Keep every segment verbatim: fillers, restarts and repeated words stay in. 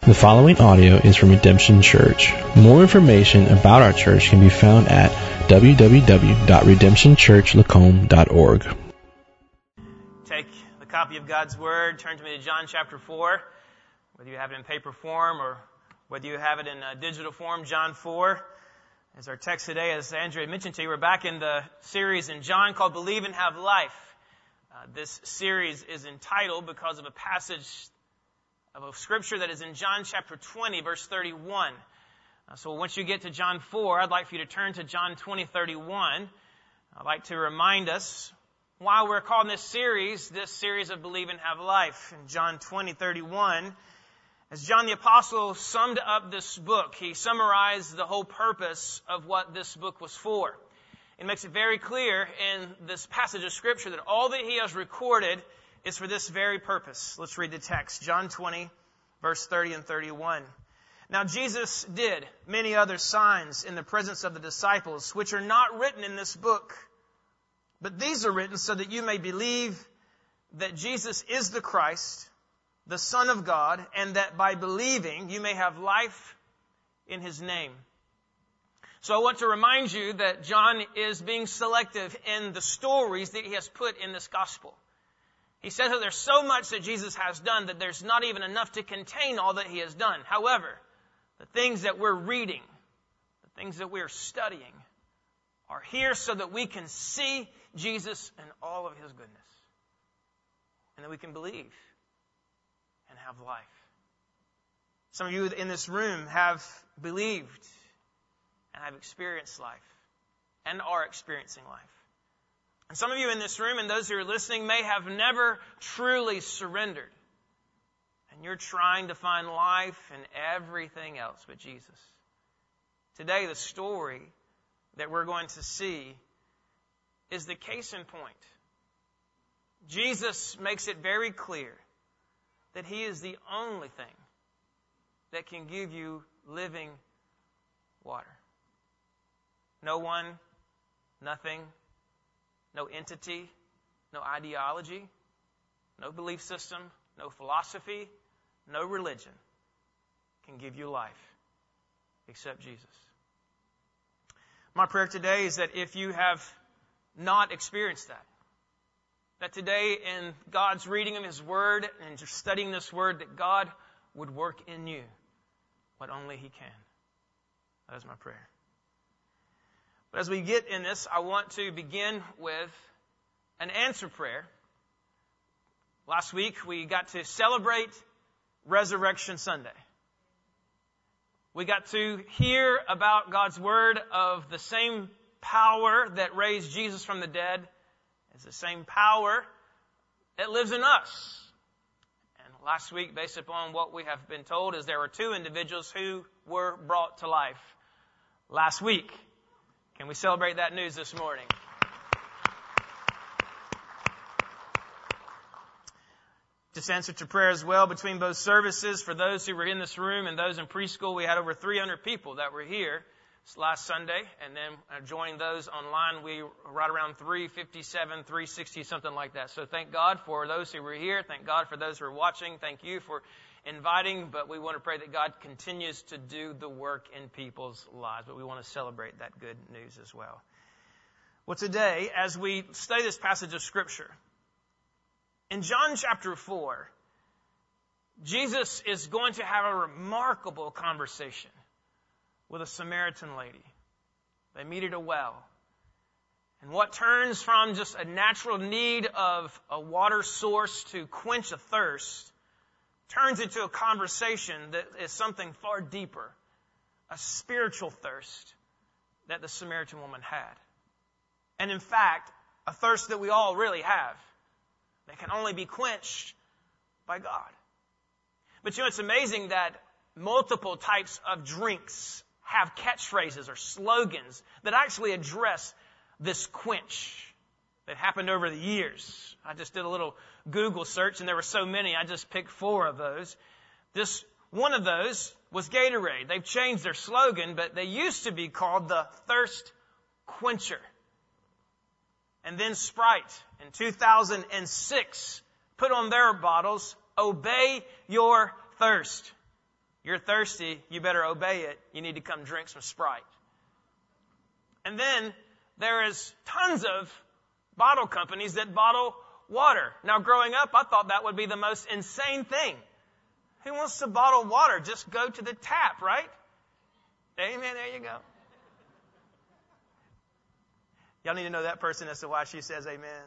The following audio is from Redemption Church. More information about our church can be found at w w w dot redemption church lacombe dot org. Take the copy of God's Word, turn to me to John chapter four, whether you have it in paper form or whether you have it in uh, digital form. John four is our text today. As Andrea mentioned to you, we're back in the series in John called Believe and Have Life. Uh, this series is entitled because of a passage of a scripture that is in John chapter twenty, verse thirty-one. Uh, so once you get to John four, I'd like for you to turn to John twenty, thirty-one. I'd like to remind us why we're calling this series, this series of Believe and Have Life. In John twenty, thirty-one, as John the Apostle summed up this book, he summarized the whole purpose of what this book was for. It makes it very clear in this passage of scripture that all that he has recorded is for this very purpose. Let's read the text. John twenty, verse thirty and thirty-one. Now Jesus did many other signs in the presence of the disciples, which are not written in this book. But these are written so that you may believe that Jesus is the Christ, the Son of God, and that by believing you may have life in His name. So I want to remind you that John is being selective in the stories that he has put in this gospel. He says that there's so much that Jesus has done that there's not even enough to contain all that He has done. However, the things that we're reading, the things that we're studying, are here so that we can see Jesus and all of His goodness. And that we can believe and have life. Some of you in this room have believed and have experienced life and are experiencing life. And some of you in this room and those who are listening may have never truly surrendered. And you're trying to find life in everything else but Jesus. Today, the story that we're going to see is the case in point. Jesus makes it very clear that He is the only thing that can give you living water. No one, nothing, no entity, no ideology, no belief system, no philosophy, no religion can give you life except Jesus. My prayer today is that if you have not experienced that, that today in God's reading of His Word and just studying this Word, that God would work in you what only He can. That is my prayer. But as we get in this, I want to begin with an answer prayer. Last week, we got to celebrate Resurrection Sunday. We got to hear about God's Word of the same power that raised Jesus from the dead is the same power that lives in us. And last week, based upon what we have been told, is there were two individuals who were brought to life last week. Can we celebrate that news this morning? Just answer to prayer as well between both services. For those who were in this room and those in preschool, we had over three hundred people that were here last Sunday. And then uh, joining those online, we were right around three fifty-seven, three sixty, something like that. So thank God for those who were here. Thank God for those who are watching. Thank you for inviting. But we want to pray that God continues to do the work in people's lives. But we want to celebrate that good news as well. Well, today, as we study this passage of Scripture, in John chapter four, Jesus is going to have a remarkable conversation with a Samaritan lady. They meet at a well. And what turns from just a natural need of a water source to quench a thirst turns into a conversation that is something far deeper, a spiritual thirst that the Samaritan woman had. And in fact, a thirst that we all really have, that can only be quenched by God. But you know, it's amazing that multiple types of drinks have catchphrases or slogans that actually address this quench that happened over the years. I just did a little Google search and there were so many, I just picked four of those. This one of those was Gatorade. They've changed their slogan, but they used to be called the Thirst Quencher. And then Sprite in two thousand six put on their bottles, "Obey your thirst." You're thirsty, you better obey it. You need to come drink some Sprite. And then there is tons of bottle companies that bottle water. Now, growing up, I thought that would be the most insane thing. Who wants to bottle water? Just go to the tap, right? Amen. There you go. Y'all need to know that person as to why she says amen.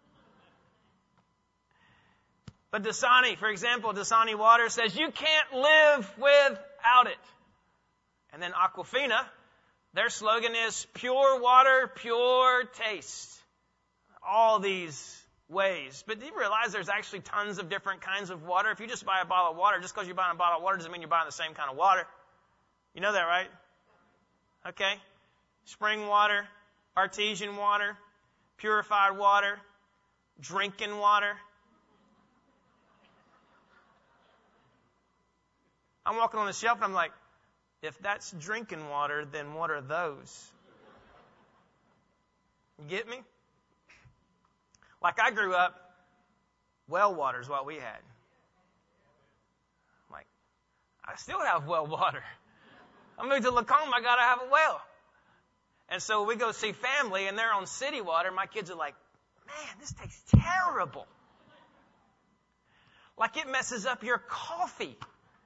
But Dasani, for example, Dasani water says you can't live without it. And then Aquafina, their slogan is pure water, pure taste. All these ways. But do you realize there's actually tons of different kinds of water? If you just buy a bottle of water, just because you're buying a bottle of water doesn't mean you're buying the same kind of water. You know that, right? Okay. Spring water, artesian water, purified water, drinking water. I'm walking on the shelf and I'm like, if that's drinking water, then what are those? You get me? Like I grew up, well water is what we had. I'm like, I still have well water. I moved to Lacombe, I gotta have a well. And so we go see family and they're on city water. My kids are like, man, this tastes terrible. Like it messes up your coffee.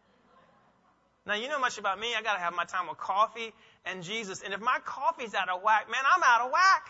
Now, you know much about me. I got to have my time with coffee and Jesus. And if my coffee's out of whack, man, I'm out of whack.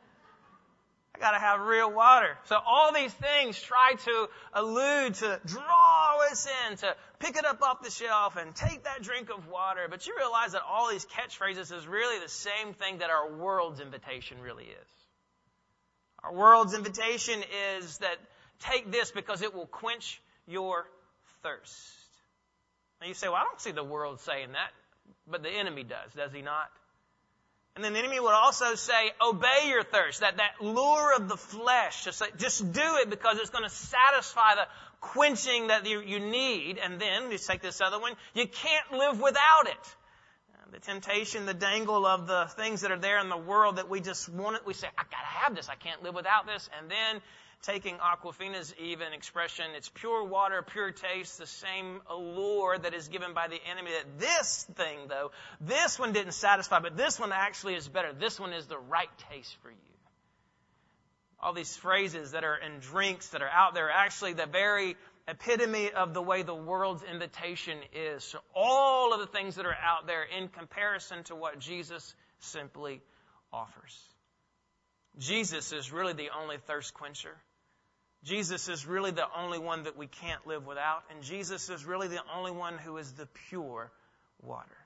I got to have real water. So all these things try to allude, to draw us in, to pick it up off the shelf and take that drink of water. But you realize that all these catchphrases is really the same thing that our world's invitation really is. Our world's invitation is that take this because it will quench your thirst. Now you say, well, I don't see the world saying that, but the enemy does, does he not? And then the enemy will also say, obey your thirst, that, that lure of the flesh. Just, like, just do it because it's going to satisfy the quenching that you, you need. And then, let's take this other one, you can't live without it. The temptation, the dangle of the things that are there in the world that we just want it. We say, I got to have this. I can't live without this. And then taking Aquafina's even expression, it's pure water, pure taste, the same allure that is given by the enemy. That this thing, though, this one didn't satisfy, but this one actually is better. This one is the right taste for you. All these phrases that are in drinks that are out there are actually the very epitome of the way the world's invitation is. So all of the things that are out there in comparison to what Jesus simply offers. Jesus is really the only thirst quencher. Jesus is really the only one that we can't live without. And Jesus is really the only one who is the pure water.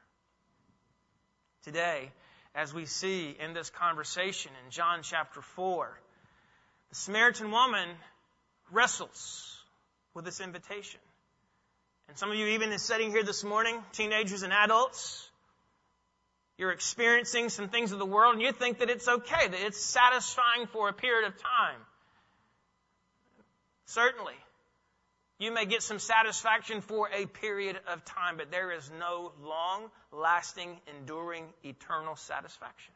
Today, as we see in this conversation in John chapter four, the Samaritan woman wrestles with this invitation. And some of you even is sitting here this morning, teenagers and adults, you're experiencing some things of the world and you think that it's okay, that it's satisfying for a period of time. Certainly, you may get some satisfaction for a period of time, but there is no long-lasting, enduring, eternal satisfaction.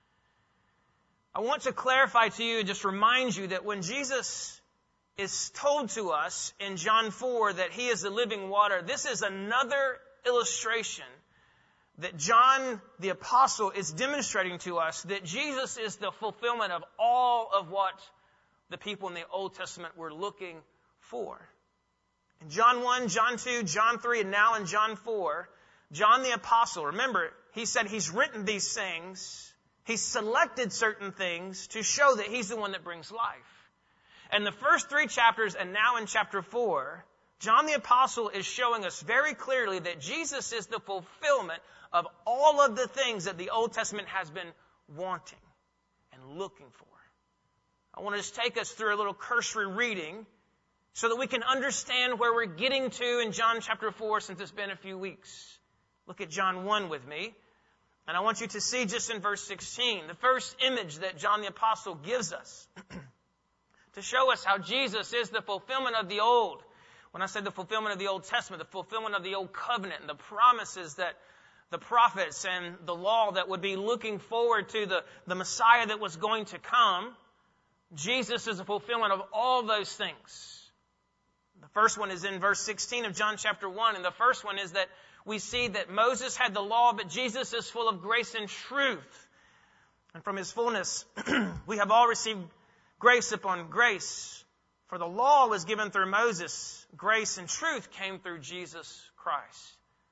I want to clarify to you, just remind you that when Jesus is told to us in John four that he is the living water, this is another illustration that John the Apostle is demonstrating to us that Jesus is the fulfillment of all of what the people in the Old Testament were looking for. In John one, John two, John three, and now in John four, John the Apostle, remember, he said he's written these things, he's selected certain things to show that he's the one that brings life. And the first three chapters, and now in chapter four, John the Apostle is showing us very clearly that Jesus is the fulfillment of all of the things that the Old Testament has been wanting and looking for. I want to just take us through a little cursory reading so that we can understand where we're getting to in John chapter four since it's been a few weeks. Look at John one with me. And I want you to see just in verse sixteen, the first image that John the Apostle gives us to show us how Jesus is the fulfillment of the old. When I said the fulfillment of the Old Testament, the fulfillment of the Old Covenant and the promises that the prophets and the law that would be looking forward to the, the Messiah that was going to come, Jesus is a fulfillment of all those things. The first one is in verse sixteen of John chapter one, and the first one is that we see that Moses had the law, but Jesus is full of grace and truth. And from his fullness, we have all received grace upon grace. For the law was given through Moses. Grace and truth came through Jesus Christ.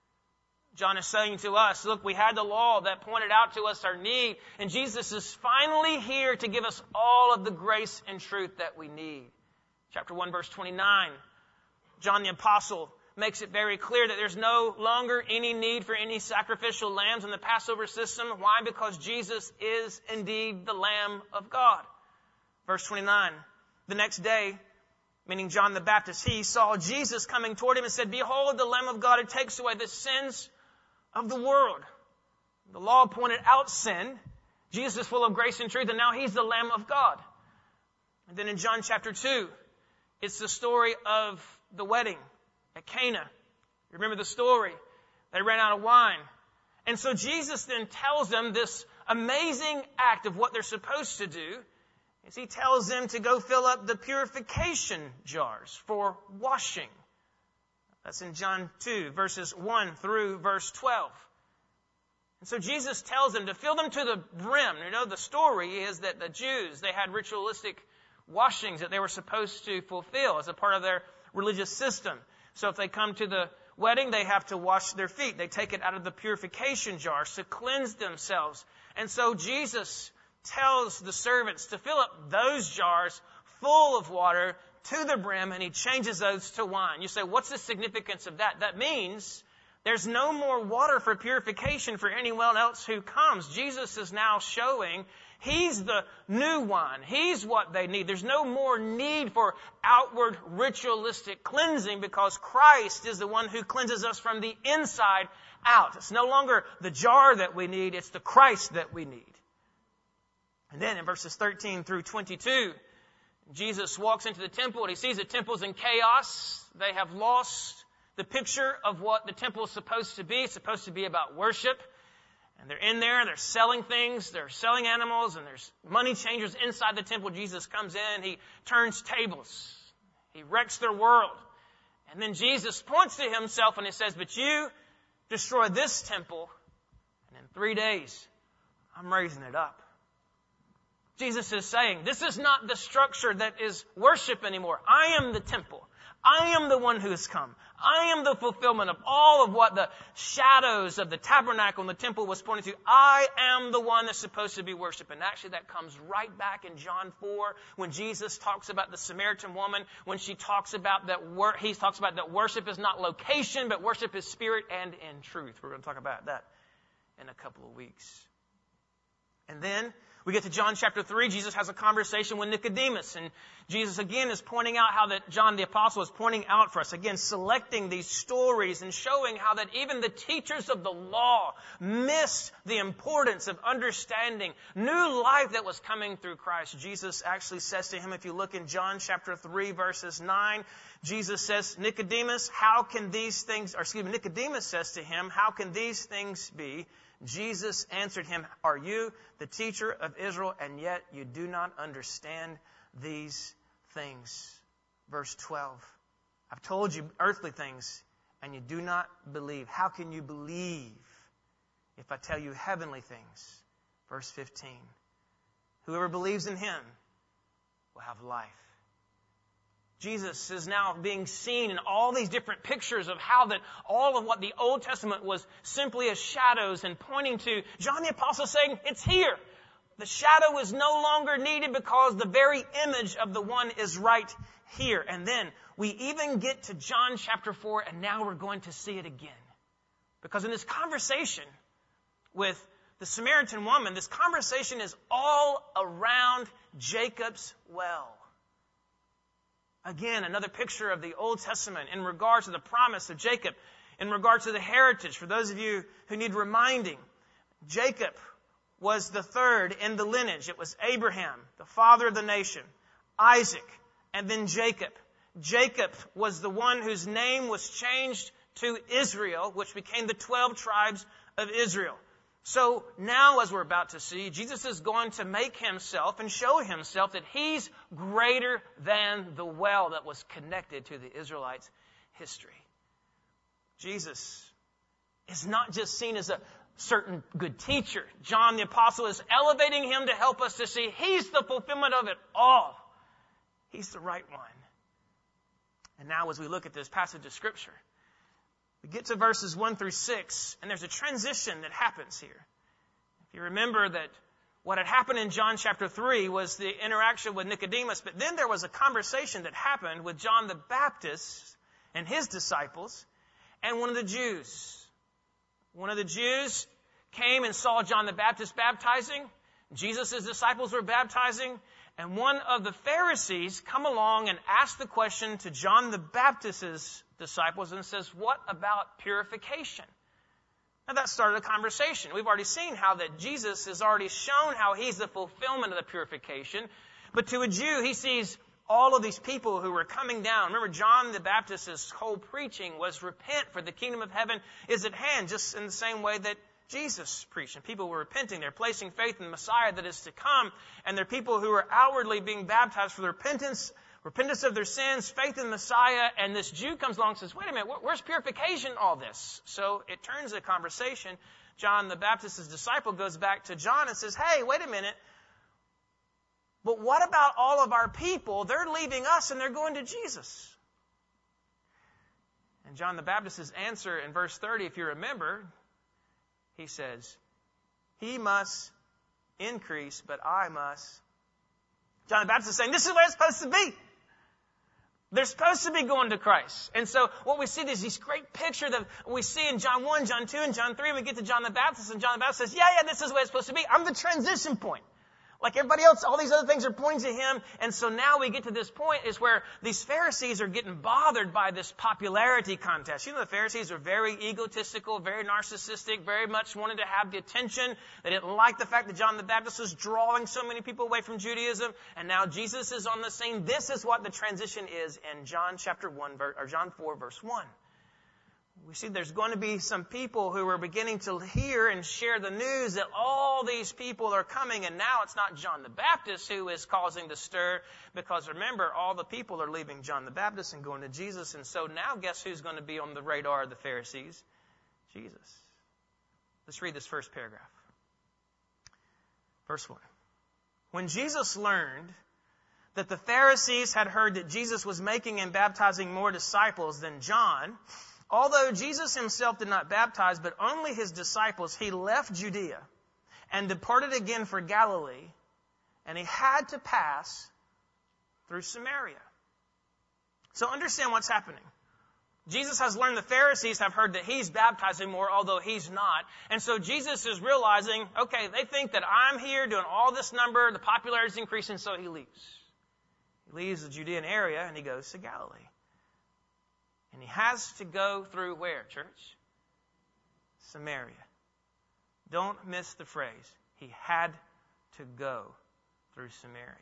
John is saying to us, look, we had the law that pointed out to us our need, and Jesus is finally here to give us all of the grace and truth that we need. Chapter one, verse twenty-nine, John the Apostle makes it very clear that there's no longer any need for any sacrificial lambs in the Passover system. Why? Because Jesus is indeed the Lamb of God. Verse twenty-nine, the next day, meaning John the Baptist, he saw Jesus coming toward him and said, behold, the Lamb of God who takes away the sins of the world. The law pointed out sin. Jesus is full of grace and truth, and now he's the Lamb of God. And then in John chapter two, it's the story of the wedding at Cana. You remember the story? They ran out of wine. And so Jesus then tells them this amazing act of what they're supposed to do. Is he tells them to go fill up the purification jars for washing. That's in John two, verses one through verse twelve. And so Jesus tells them to fill them to the brim. You know, the story is that the Jews, they had ritualistic washings that they were supposed to fulfill as a part of their religious system. So if they come to the wedding, they have to wash their feet. They take it out of the purification jars to cleanse themselves. And so Jesus tells the servants to fill up those jars full of water to the brim, and he changes those to wine. You say, what's the significance of that? That means there's no more water for purification for anyone else who comes. Jesus is now showing he's the new wine. He's what they need. There's no more need for outward ritualistic cleansing because Christ is the one who cleanses us from the inside out. It's no longer the jar that we need. It's the Christ that we need. And then in verses thirteen through twenty-two, Jesus walks into the temple and he sees the temple's in chaos. They have lost the picture of what the temple is supposed to be. It's supposed to be about worship. And they're in there, they're selling things, they're selling animals, and there's money changers inside the temple. Jesus comes in, he turns tables. He wrecks their world. And then Jesus points to himself and he says, but you destroy this temple, and in three days, I'm raising it up. Jesus is saying, this is not the structure that is worship anymore. I am the temple. I am the one who has come. I am the fulfillment of all of what the shadows of the tabernacle and the temple was pointing to. I am the one that's supposed to be worshiped. And actually that comes right back in John four when Jesus talks about the Samaritan woman, when she talks about that wor- he talks about that worship is not location, but worship is spirit and in truth. We're going to talk about that in a couple of weeks. And then we get to John chapter three. Jesus has a conversation with Nicodemus. And Jesus again is pointing out how that John the Apostle is pointing out for us. Again, selecting these stories and showing how that even the teachers of the law missed the importance of understanding new life that was coming through Christ. Jesus actually says to him, if you look in John chapter three, verses nine, Jesus says, Nicodemus, how can these things, or excuse me, Nicodemus says to him, how can these things be? Jesus answered him, are you the teacher of Israel, and yet you do not understand these things? Verse twelve, I've told you earthly things, and you do not believe. How can you believe if I tell you heavenly things? Verse fifteen, whoever believes in him will have life. Jesus is now being seen in all these different pictures of how that all of what the Old Testament was simply as shadows and pointing to. John the Apostle saying, it's here. The shadow is no longer needed because the very image of the one is right here. And then we even get to John chapter four, and now we're going to see it again. Because in this conversation with the Samaritan woman, this conversation is all around Jacob's well. Again, another picture of the Old Testament in regards to the promise of Jacob, in regards to the heritage. For those of you who need reminding, Jacob was the third in the lineage. It was Abraham, the father of the nation, Isaac, and then Jacob. Jacob was the one whose name was changed to Israel, which became the twelve tribes of Israel. So now, as we're about to see, Jesus is going to make himself and show himself that he's greater than the well that was connected to the Israelites' history. Jesus is not just seen as a certain good teacher. John the Apostle is elevating him to help us to see he's the fulfillment of it all. He's the right one. And now as we look at this passage of Scripture, we get to verses one through six, and there's a transition that happens here. If you remember that what had happened in John chapter three was the interaction with Nicodemus, but then there was a conversation that happened with John the Baptist and his disciples and one of the Jews. One of the Jews came and saw John the Baptist baptizing. Jesus' disciples were baptizing. And one of the Pharisees come along and ask the question to John the Baptist's disciples and says, what about purification? Now that started a conversation. We've already seen how that Jesus has already shown how he's the fulfillment of the purification. But to a Jew, he sees all of these people who were coming down. Remember, John the Baptist's whole preaching was repent, for the kingdom of heaven is at hand, just in the same way that Jesus preached. And people were repenting. They're placing faith in the Messiah that is to come. And they're people who are outwardly being baptized for the repentance, repentance of their sins, faith in the Messiah. And this Jew comes along and says, wait a minute, where's purification in all this? So it turns the conversation. John the Baptist's disciple goes back to John and says, hey, wait a minute. But what about all of our people? They're leaving us and they're going to Jesus. And John the Baptist's answer in verse thirty, if you remember, he says, he must increase, but I must. John the Baptist is saying, this is where it's supposed to be. They're supposed to be going to Christ. And so what we see is these great picture that we see in John one, John two, and John three. And we get to John the Baptist, and John the Baptist says, yeah, yeah, this is where it's supposed to be. I'm the transition point. Like everybody else, all these other things are pointing to him. And so now we get to this point is where these Pharisees are getting bothered by this popularity contest. You know, the Pharisees are very egotistical, very narcissistic, very much wanted to have the attention. They didn't like the fact that John the Baptist was drawing so many people away from Judaism. And now Jesus is on the scene. This is what the transition is in John chapter one, or John four, verse one. We see there's going to be some people who are beginning to hear and share the news that all these people are coming, and now it's not John the Baptist who is causing the stir, because remember, all the people are leaving John the Baptist and going to Jesus, and so now guess who's going to be on the radar of the Pharisees? Jesus. Let's read this first paragraph. Verse one. When Jesus learned that the Pharisees had heard that Jesus was making and baptizing more disciples than John, although Jesus himself did not baptize, but only his disciples, he left Judea and departed again for Galilee, and he had to pass through Samaria. So understand what's happening. Jesus has learned the Pharisees have heard that he's baptizing more, although he's not. And so Jesus is realizing, okay, they think that I'm here doing all this number, the popularity is increasing, so he leaves. He leaves the Judean area and he goes to Galilee. And he has to go through where, church? Samaria. Don't miss the phrase. He had to go through Samaria.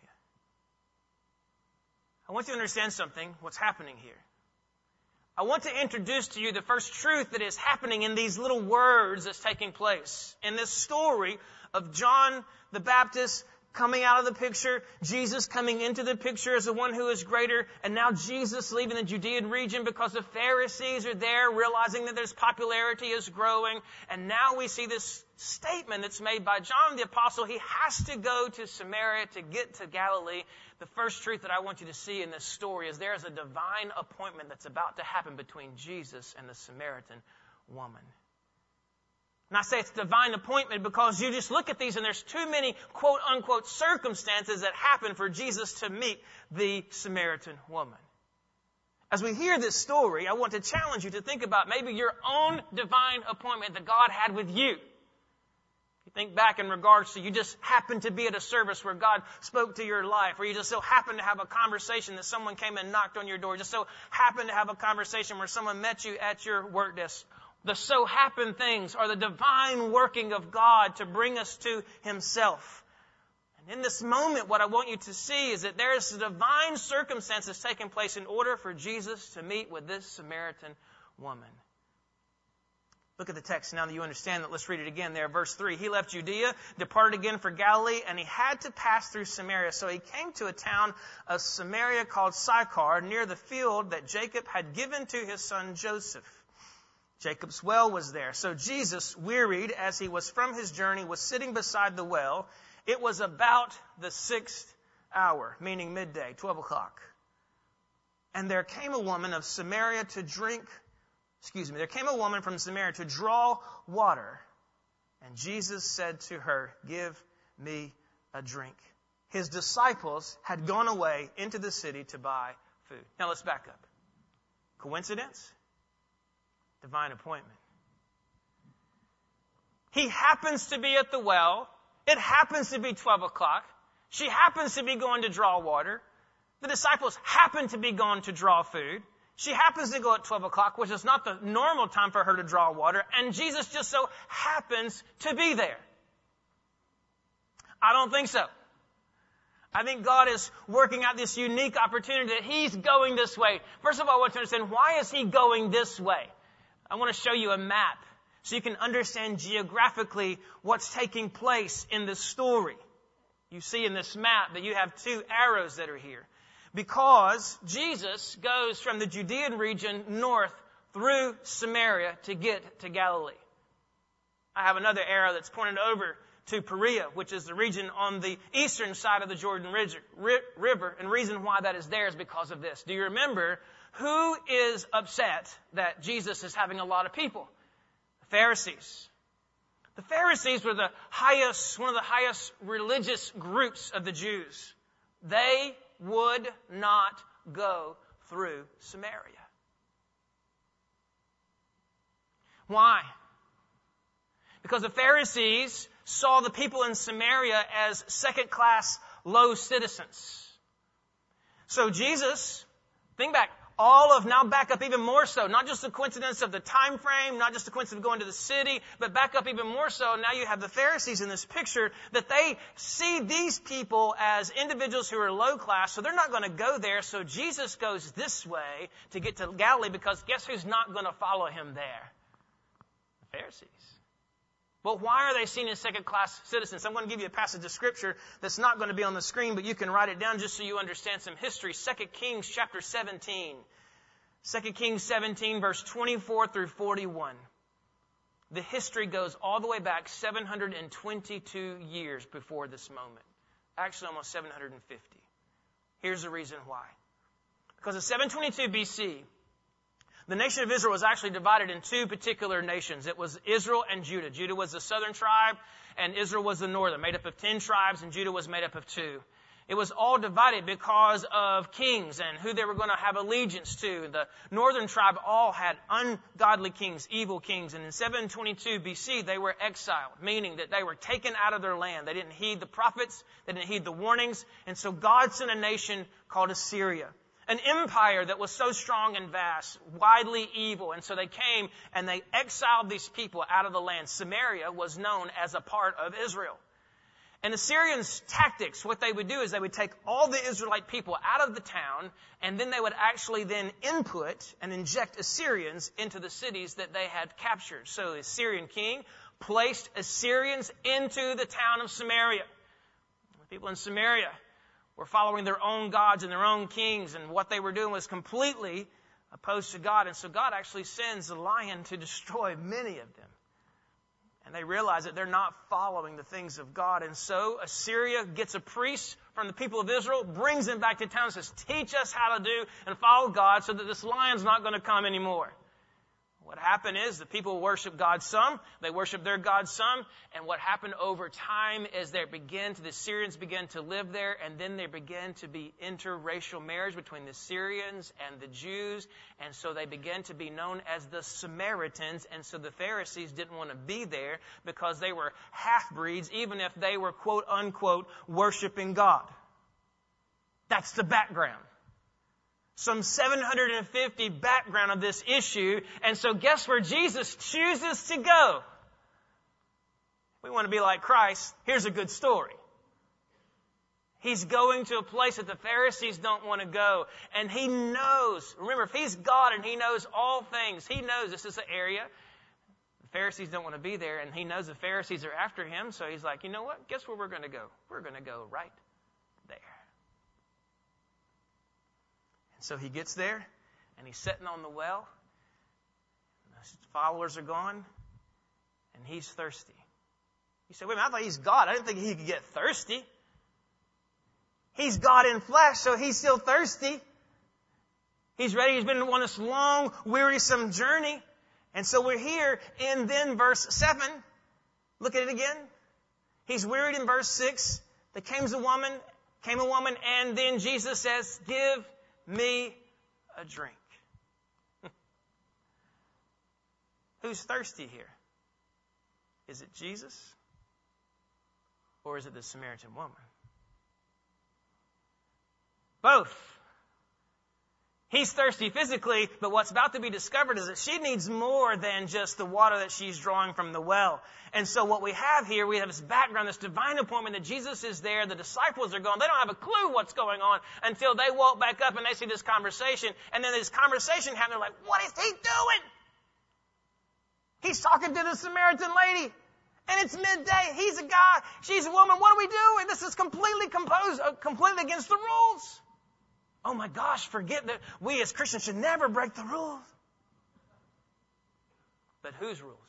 I want you to understand something, what's happening here. I want to introduce to you the first truth that is happening in these little words that's taking place. In this story of John the Baptist coming out of the picture, Jesus coming into the picture as the one who is greater, and now Jesus leaving the Judean region because the Pharisees are there realizing that there's popularity is growing. And now we see this statement that's made by John the Apostle. He has to go to Samaria to get to Galilee. The first truth that I want you to see in this story is there is a divine appointment that's about to happen between Jesus and the Samaritan woman. And I say it's divine appointment because you just look at these and there's too many quote-unquote circumstances that happen for Jesus to meet the Samaritan woman. As we hear this story, I want to challenge you to think about maybe your own divine appointment that God had with you. You think back in regards to you just happened to be at a service where God spoke to your life, or you just so happened to have a conversation that someone came and knocked on your door, just so happened to have a conversation where someone met you at your work desk. The so happen things are the divine working of God to bring us to himself. And in this moment, what I want you to see is that there is a divine circumstances taking place in order for Jesus to meet with this Samaritan woman. Look at the text now that you understand that. Let's read it again there. Verse three. He left Judea, departed again for Galilee, and he had to pass through Samaria. So he came to a town of Samaria called Sychar, near the field that Jacob had given to his son Joseph. Jacob's well was there. So Jesus, wearied as he was from his journey, was sitting beside the well. It was about the sixth hour, meaning midday, twelve o'clock. And there came a woman of Samaria to drink, excuse me, there came a woman from Samaria to draw water. And Jesus said to her, "Give me a drink." His disciples had gone away into the city to buy food. Now let's back up. Coincidence? Divine appointment. He happens to be at the well. It happens to be twelve o'clock. She happens to be going to draw water. The disciples happen to be going to draw food. She happens to go at twelve o'clock, which is not the normal time for her to draw water. And Jesus just so happens to be there. I don't think so. I think God is working out this unique opportunity that He's going this way. First of all, I want to understand, why is He going this way? I want to show you a map so you can understand geographically what's taking place in this story. You see in this map that you have two arrows that are here. Because Jesus goes from the Judean region north through Samaria to get to Galilee. I have another arrow that's pointed over to Perea, which is the region on the eastern side of the Jordan River. And the reason why that is there is because of this. Do you remember who is upset that Jesus is having a lot of people? The Pharisees. The Pharisees were the highest, one of the highest religious groups of the Jews. They would not go through Samaria. Why? Because the Pharisees saw the people in Samaria as second-class, low citizens. So Jesus, think back, all of, now back up even more so, not just the coincidence of the time frame, not just the coincidence of going to the city, but back up even more so, now you have the Pharisees in this picture, that they see these people as individuals who are low class, so they're not going to go there, so Jesus goes this way to get to Galilee, because guess who's not going to follow him there? The Pharisees. Well, why are they seen as second-class citizens? I'm going to give you a passage of Scripture that's not going to be on the screen, but you can write it down just so you understand some history. Second Kings chapter seventeen. Second Kings seventeen, verse twenty-four through forty-one. The history goes all the way back seven hundred twenty-two years before this moment. Actually, almost seven hundred fifty. Here's the reason why. Because in seven twenty-two B C, the nation of Israel was actually divided in two particular nations. It was Israel and Judah. Judah was the southern tribe, and Israel was the northern, made up of ten tribes, and Judah was made up of two. It was all divided because of kings and who they were going to have allegiance to. The northern tribe all had ungodly kings, evil kings, and in seven twenty-two B C they were exiled, meaning that they were taken out of their land. They didn't heed the prophets, they didn't heed the warnings, and so God sent a nation called Assyria. An empire that was so strong and vast, widely evil. And so they came and they exiled these people out of the land. Samaria was known as a part of Israel. And Assyrians' tactics, what they would do is they would take all the Israelite people out of the town, and then they would actually then input and inject Assyrians into the cities that they had captured. So the Assyrian king placed Assyrians into the town of Samaria. The people in Samaria were following their own gods and their own kings, and what they were doing was completely opposed to God. And so God actually sends a lion to destroy many of them. And they realize that they're not following the things of God. And so Assyria gets a priest from the people of Israel, brings them back to town and says, teach us how to do and follow God so that this lion's not going to come anymore. What happened is the people worship God some, they worship their God some, and what happened over time is they began to, the Syrians began to live there, and then there began to be interracial marriage between the Syrians and the Jews, and so they began to be known as the Samaritans, and so the Pharisees didn't want to be there because they were half-breeds, even if they were quote-unquote worshiping God. That's the background. Some seven hundred fifty background of this issue. And so guess where Jesus chooses to go? We want to be like Christ. Here's a good story. He's going to a place that the Pharisees don't want to go. And he knows, remember, if he's God and he knows all things, he knows this is the area. The Pharisees don't want to be there, and he knows the Pharisees are after him. So he's like, you know what? Guess where we're going to go? We're going to go right there. So he gets there, and he's sitting on the well. His followers are gone, and he's thirsty. You say, wait a minute, I thought he's God. I didn't think he could get thirsty. He's God in flesh, so he's still thirsty. He's ready. He's been on this long, wearisome journey. And so we're here in then verse seven. Look at it again. He's wearied in verse six. There came a woman, came a woman, and then Jesus says, give me a drink. Who's thirsty here? Is it Jesus? Or is it the Samaritan woman? Both. He's thirsty physically, but what's about to be discovered is that she needs more than just the water that she's drawing from the well. And so what we have here, we have this background, this divine appointment that Jesus is there, the disciples are gone. They don't have a clue what's going on until they walk back up and they see this conversation. And then this conversation happens, they're like, what is he doing? He's talking to the Samaritan lady. And it's midday. He's a guy. She's a woman. What are we doing? This is completely composed, uh, completely against the rules. Oh my gosh, forget that we as Christians should never break the rules. But whose rules?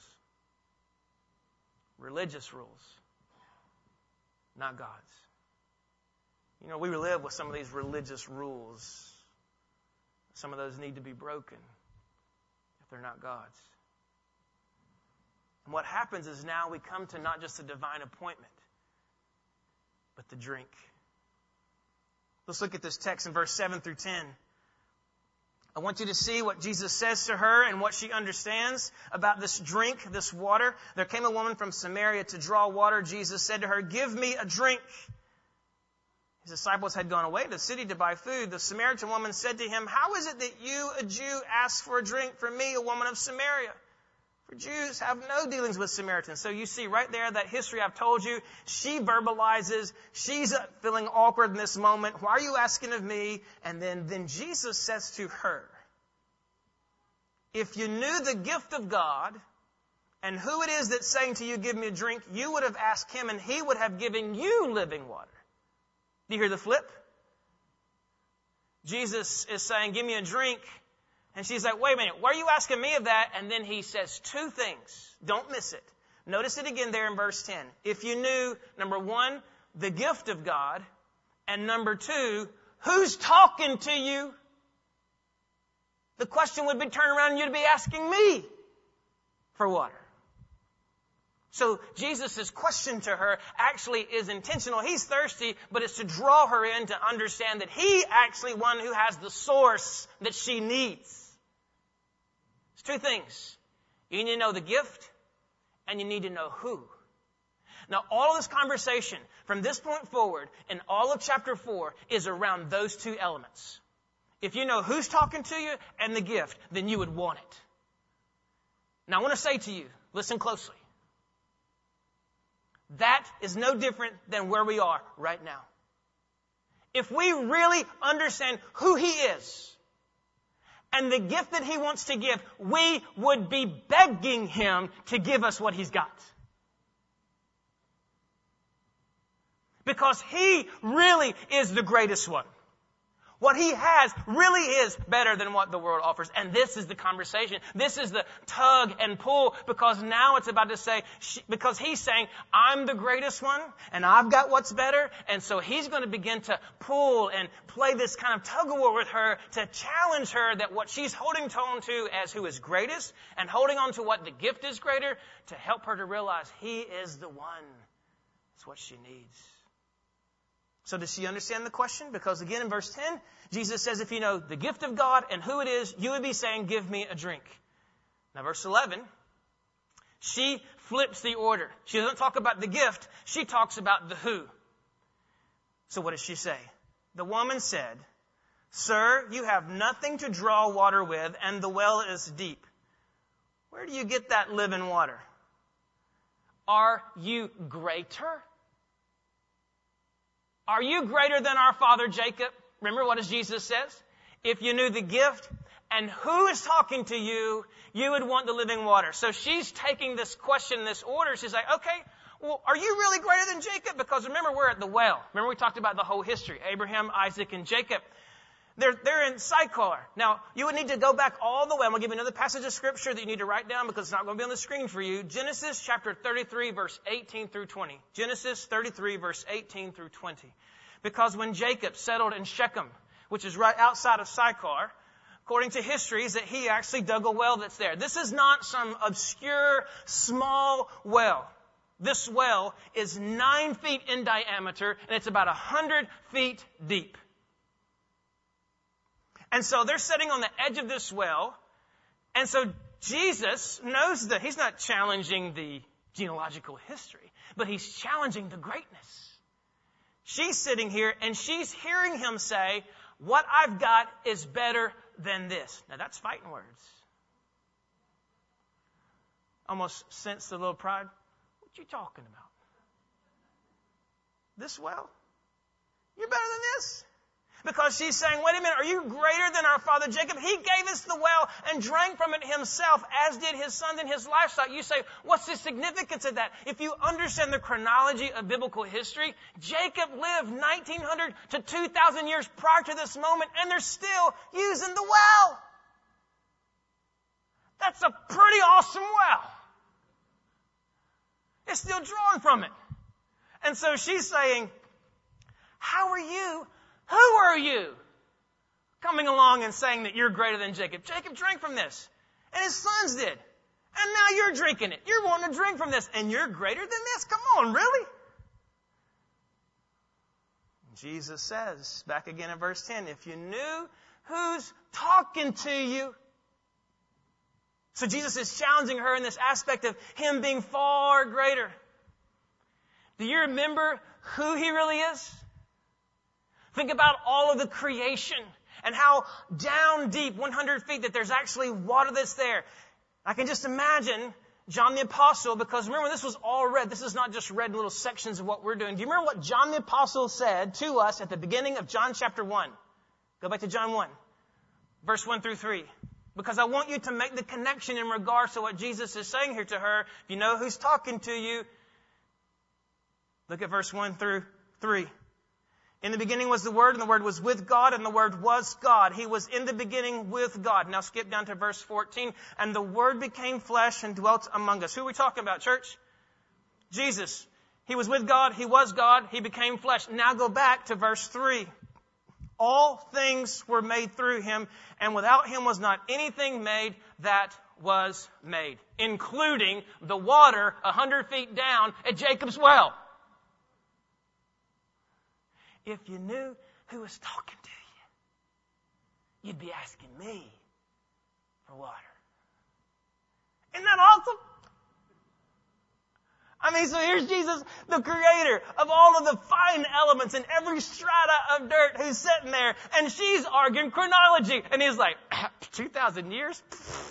Religious rules, not God's. You know, we live with some of these religious rules. Some of those need to be broken if they're not God's. And what happens is now we come to not just a divine appointment, but the drink. Let's look at this text in verse seven through ten. I want you to see what Jesus says to her and what she understands about this drink, this water. There came a woman from Samaria to draw water. Jesus said to her, give me a drink. His disciples had gone away to the city to buy food. The Samaritan woman said to him, how is it that you, a Jew, ask for a drink from me, a woman of Samaria? For Jews have no dealings with Samaritans. So you see right there that history I've told you. She verbalizes. She's feeling awkward in this moment. Why are you asking of me? And then, then Jesus says to her, if you knew the gift of God and who it is that's saying to you, give me a drink, you would have asked him and he would have given you living water. Do you hear the flip? Jesus is saying, give me a drink. And she's like, wait a minute, why are you asking me of that? And then he says two things. Don't miss it. Notice it again there in verse ten. If you knew, number one, the gift of God, and number two, who's talking to you? The question would be turned around and you'd be asking me for water. So Jesus' question to her actually is intentional. He's thirsty, but it's to draw her in to understand that he actually one who has the source that she needs. It's two things. You need to know the gift, and you need to know who. Now, all of this conversation from this point forward in all of chapter four is around those two elements. If you know who's talking to you and the gift, then you would want it. Now, I want to say to you, listen closely. That is no different than where we are right now. If we really understand who he is and the gift that he wants to give, we would be begging him to give us what he's got. Because he really is the greatest one. What he has really is better than what the world offers. And this is the conversation. This is the tug and pull, because now it's about to say, because he's saying, I'm the greatest one and I've got what's better. And so he's going to begin to pull and play this kind of tug of war with her to challenge her that what she's holding on to as who is greatest and holding on to what the gift is greater, to help her to realize he is the one. That's what she needs. So does she understand the question? Because again, in verse ten, Jesus says, if you know the gift of God and who it is, you would be saying, give me a drink. Now, verse eleven, she flips the order. She doesn't talk about the gift. She talks about the who. So what does she say? The woman said, sir, you have nothing to draw water with, and the well is deep. Where do you get that living water? Are you greater? Are you greater than our father Jacob? Remember what Jesus says? If you knew the gift and who is talking to you, you would want the living water. So she's taking this question, this order. She's like, okay, well, are you really greater than Jacob? Because remember, we're at the well. Remember we talked about the whole history, Abraham, Isaac, and Jacob. They're, they're in Sychar. Now, you would need to go back all the way. I'm going to give you another passage of Scripture that you need to write down because it's not going to be on the screen for you. Genesis chapter thirty-three, verse eighteen through twenty. Genesis thirty-three, verse eighteen through twenty. Because when Jacob settled in Shechem, which is right outside of Sychar, according to history, is that he actually dug a well that's there. This is not some obscure, small well. This well is nine feet in diameter, and it's about a hundred feet deep. And so they're sitting on the edge of this well. And so Jesus knows that he's not challenging the genealogical history, but he's challenging the greatness. She's sitting here and she's hearing him say, what I've got is better than this. Now that's fighting words. Almost sense the little pride. What you talking about? This well? You're better than this? Because she's saying, wait a minute, are you greater than our father Jacob? He gave us the well and drank from it himself, as did his sons and his livestock. You say, what's the significance of that? If you understand the chronology of biblical history, Jacob lived nineteen hundred to two thousand years prior to this moment, and they're still using the well. That's a pretty awesome well. It's still drawing from it. And so she's saying, how are you? Who are you coming along and saying that you're greater than Jacob? Jacob drank from this, and his sons did. And now you're drinking it. You're wanting to drink from this, and you're greater than this? Come on, really? Jesus says, back again in verse ten, if you knew who's talking to you. So Jesus is challenging her in this aspect of him being far greater. Do you remember who he really is? Think about all of the creation and how down deep, one hundred feet, that there's actually water that's there. I can just imagine John the Apostle, because remember, this was all read. This is not just read in little sections of what we're doing. Do you remember what John the Apostle said to us at the beginning of John chapter one? Go back to John one, verse one through three. Because I want you to make the connection in regards to what Jesus is saying here to her. If you know who's talking to you, look at verse one through three. In the beginning was the Word, and the Word was with God, and the Word was God. He was in the beginning with God. Now skip down to verse fourteen. And the Word became flesh and dwelt among us. Who are we talking about, church? Jesus. He was with God. He was God. He became flesh. Now go back to verse three. All things were made through Him, and without Him was not anything made that was made, including the water a hundred feet down at Jacob's well. If you knew who was talking to you, you'd be asking me for water. Isn't that awesome? I mean, so here's Jesus, the creator of all of the fine elements and every strata of dirt, who's sitting there, and she's arguing chronology. And he's like, two thousand years?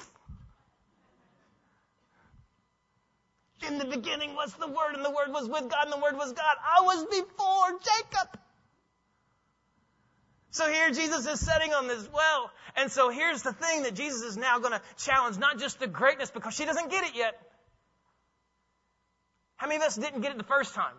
In the beginning was the Word, and the Word was with God, and the Word was God. I was before Jacob. So here Jesus is sitting on this well. And so here's the thing that Jesus is now going to challenge, not just the greatness, because she doesn't get it yet. How many of us didn't get it the first time?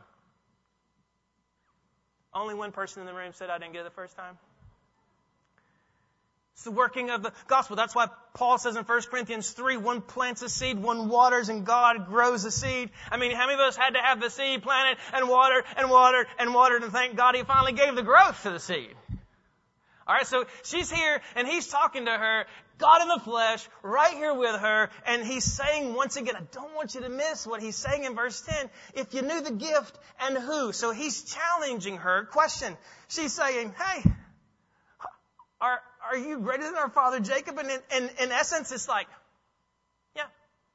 Only one person in the room said, I didn't get it the first time. It's the working of the gospel. That's why Paul says in First Corinthians three, one plants a seed, one waters, and God grows the seed. I mean, how many of us had to have the seed planted and watered and watered and watered, and thank God He finally gave the growth to the seed? All right, so she's here, and He's talking to her, God in the flesh, right here with her, and He's saying once again, I don't want you to miss what He's saying in verse ten. If you knew the gift and who. So He's challenging her. Question. She's saying, hey, are are you greater than our father Jacob? And in, in, in essence, it's like, yeah,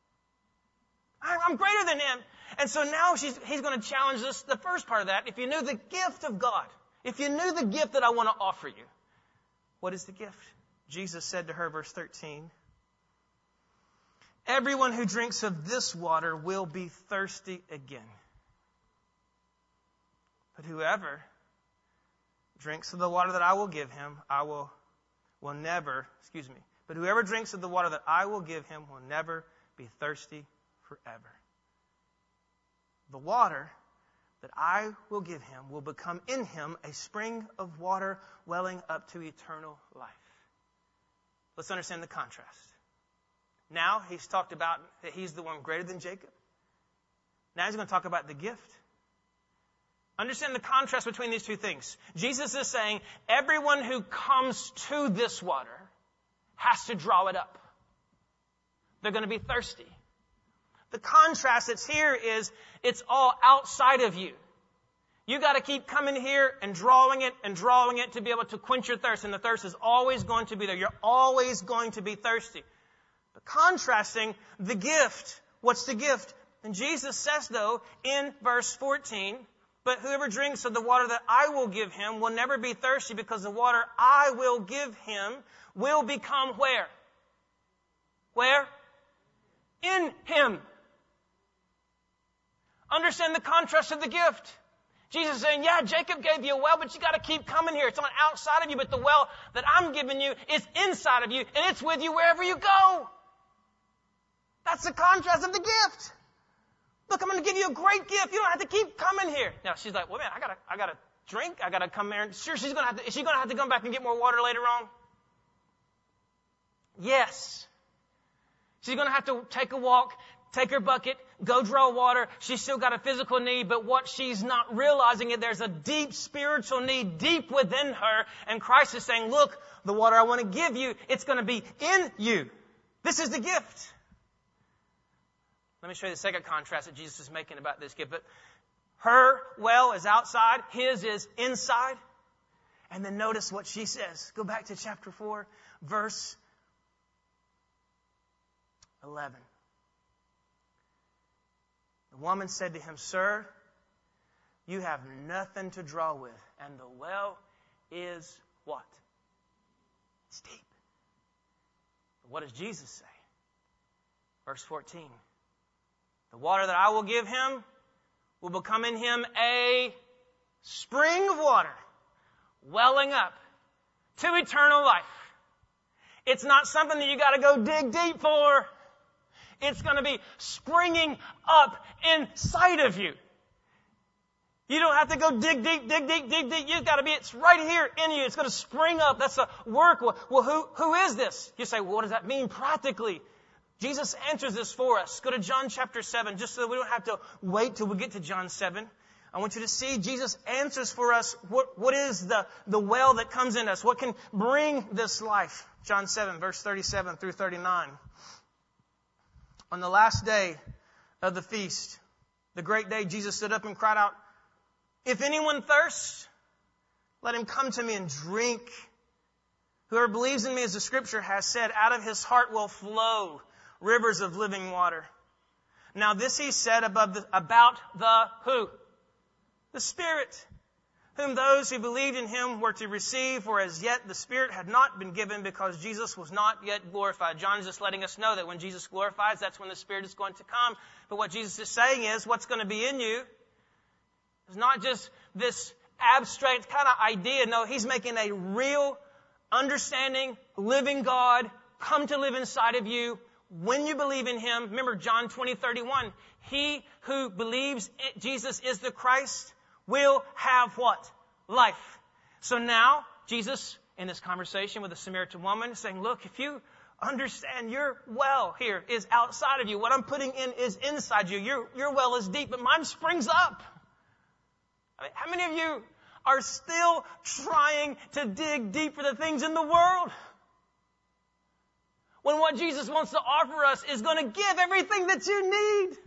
I'm greater than him. And so now she's, he's going to challenge us, the first part of that. If you knew the gift of God, if you knew the gift that I want to offer you, what is the gift? Jesus said to her, verse thirteen, everyone who drinks of this water will be thirsty again. But whoever drinks of the water that I will give him, I will, will never, excuse me, but whoever drinks of the water that I will give him will never be thirsty forever. The water that I will give him will become in him a spring of water welling up to eternal life. Let's understand the contrast. Now he's talked about that he's the one greater than Jacob. Now he's going to talk about the gift. Understand the contrast between these two things. Jesus is saying everyone who comes to this water has to draw it up. They're going to be thirsty. The contrast that's here is it's all outside of you. You got to keep coming here and drawing it and drawing it to be able to quench your thirst. And the thirst is always going to be there. You're always going to be thirsty. But contrasting the gift. What's the gift? And Jesus says, though, in verse fourteen, but whoever drinks of the water that I will give him will never be thirsty, because the water I will give him will become where? Where? In him. Understand the contrast of the gift. Jesus is saying, yeah, Jacob gave you a well, but you got to keep coming here. It's on outside of you, but the well that I'm giving you is inside of you, and it's with you wherever you go. That's the contrast of the gift. Look, I'm going to give you a great gift. You don't have to keep coming here. Now she's like, well, man, I gotta, I gotta drink. I gotta come there. And sure, she's going to have to. Is she going to have to come back and get more water later on? Yes. She's going to have to take a walk, take her bucket, go draw water. She's still got a physical need, but what she's not realizing is there's a deep spiritual need deep within her, and Christ is saying, look, the water I want to give you, it's going to be in you. This is the gift. Let me show you the second contrast that Jesus is making about this gift. But her well is outside, his is inside. And then notice what she says. Go back to chapter four, verse eleven. The woman said to him, Sir, you have nothing to draw with, and the well is what? It's deep. But what does Jesus say? Verse fourteen. The water that I will give him will become in him a spring of water welling up to eternal life. It's not something that you got to go dig deep for. It's going to be springing up inside of you. You don't have to go dig deep, dig deep, dig deep. You've got to be, it's right here in you. It's going to spring up. That's a work. Well, who, who is this? You say, well, what does that mean practically? Jesus answers this for us. Go to John chapter seven, just so that we don't have to wait till we get to John seven. I want you to see Jesus answers for us what, what is the, the well that comes in us. What can bring this life? John seven, verse thirty-seven through thirty-nine. On the last day of the feast, the great day, Jesus stood up and cried out, If anyone thirsts, let him come to me and drink. Whoever believes in me, as the scripture has said, out of his heart will flow rivers of living water. Now this he said above the, about the who? The Spirit, whom those who believed in him were to receive, for as yet the Spirit had not been given, because Jesus was not yet glorified. John is just letting us know that when Jesus glorifies, that's when the Spirit is going to come. But what Jesus is saying is, what's going to be in you is not just this abstract kind of idea. No, he's making a real, understanding, living God come to live inside of you when you believe in him. Remember John twenty thirty-one. He who believes Jesus is the Christ will have what? Life. So now, Jesus, in this conversation with the Samaritan woman, is saying, look, if you understand your well here is outside of you, what I'm putting in is inside you. Your, your well is deep, but mine springs up. I mean, how many of you are still trying to dig deep for the things in the world, when what Jesus wants to offer us is going to give everything that you need?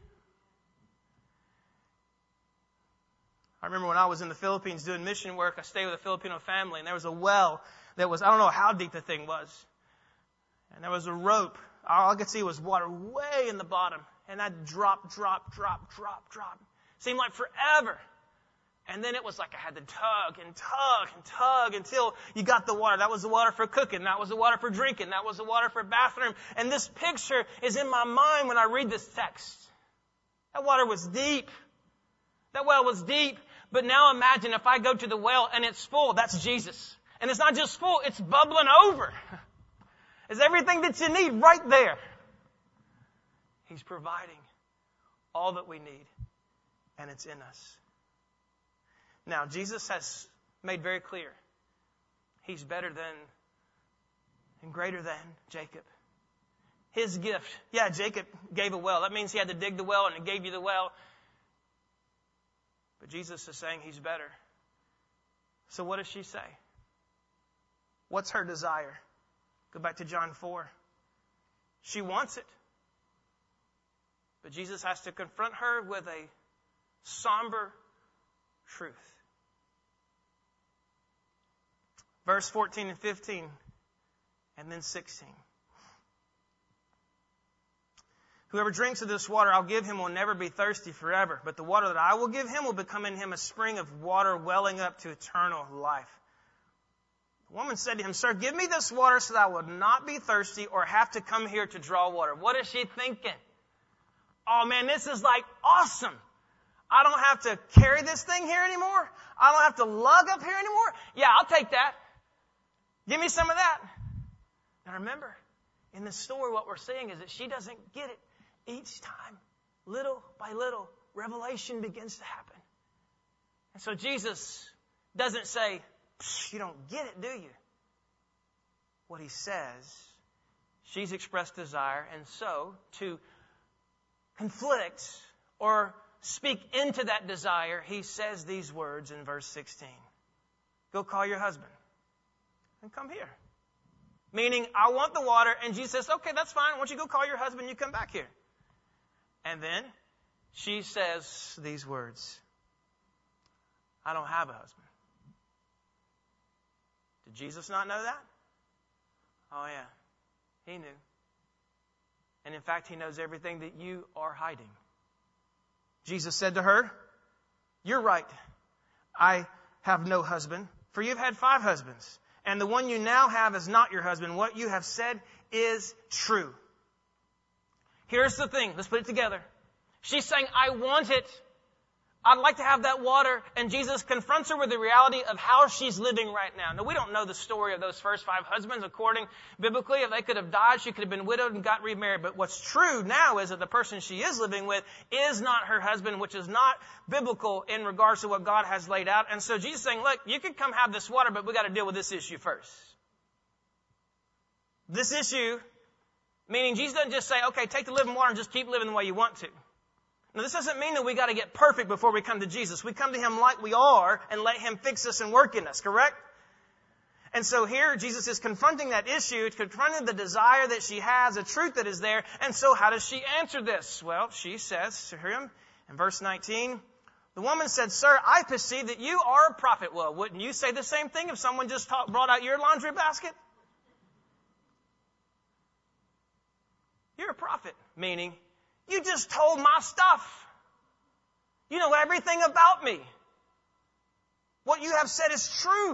I remember when I was in the Philippines doing mission work, I stayed with a Filipino family, and there was a well that was, I don't know how deep the thing was. And there was a rope. All I could see was water way in the bottom. And that drop, drop, drop, drop, drop. Seemed like forever. And then it was like I had to tug and tug and tug until you got the water. That was the water for cooking. That was the water for drinking. That was the water for bathroom. And this picture is in my mind when I read this text. That water was deep. That well was deep. But now imagine if I go to the well and it's full. That's Jesus. And it's not just full, it's bubbling over. It's everything that you need right there. He's providing all that we need. And it's in us. Now, Jesus has made very clear He's better than and greater than Jacob. His gift. Yeah, Jacob gave a well. That means he had to dig the well and it gave you the well. But Jesus is saying He's better. So what does she say? What's her desire? Go back to John four. She wants it. But Jesus has to confront her with a somber truth. Verse fourteen and fifteen, and then sixteen. Whoever drinks of this water I'll give him will never be thirsty forever, but the water that I will give him will become in him a spring of water welling up to eternal life. The woman said to him, Sir, give me this water so that I will not be thirsty or have to come here to draw water. What is she thinking? Oh man, this is like awesome. I don't have to carry this thing here anymore. I don't have to lug up here anymore. Yeah, I'll take that. Give me some of that. Now remember, in the story what we're seeing is that she doesn't get it. Each time, little by little, revelation begins to happen. And so Jesus doesn't say, you don't get it, do you? What He says, she's expressed desire, and so to conflict or speak into that desire, He says these words in verse sixteen. Go call your husband and come here. Meaning, I want the water, and Jesus says, okay, that's fine. Why don't you go call your husband and you come back here? And then she says these words, I don't have a husband. Did Jesus not know that? Oh yeah, He knew. And in fact, He knows everything that you are hiding. Jesus said to her, you're right. I have no husband, for you've had five husbands, and the one you now have is not your husband. What you have said is true. Here's the thing. Let's put it together. She's saying, I want it. I'd like to have that water. And Jesus confronts her with the reality of how she's living right now. Now, we don't know the story of those first five husbands. According biblically, if they could have died, she could have been widowed and got remarried. But what's true now is that the person she is living with is not her husband, which is not biblical in regards to what God has laid out. And so Jesus is saying, look, you can come have this water, but we got to deal with this issue first. This issue, meaning Jesus doesn't just say, okay, take the living water and just keep living the way you want to. Now, this doesn't mean that we got to get perfect before we come to Jesus. We come to Him like we are and let Him fix us and work in us, correct? And so here, Jesus is confronting that issue, confronting the desire that she has, a truth that is there. And so how does she answer this? Well, she says to him in verse nineteen, the woman said, Sir, I perceive that you are a prophet. Well, wouldn't you say the same thing if someone just talk, brought out your laundry basket? You're a prophet, meaning you just told my stuff. You know everything about me. What you have said is true.